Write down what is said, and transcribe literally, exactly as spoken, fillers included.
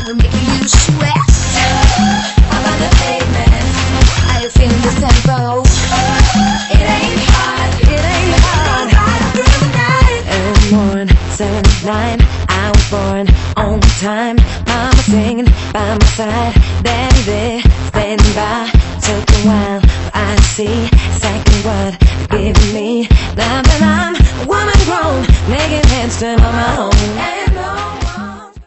will make you sweat. Up on the pavement, are you feeling the tempo? It ain't hard, it ain't hard. Ride through the night. And morn, seven, nine, I was born on time. Mama singing by my side, daddy there standing by. Took a while, but I see exactly what you're giving me. Now that I'm a woman grown, making headstand on my own.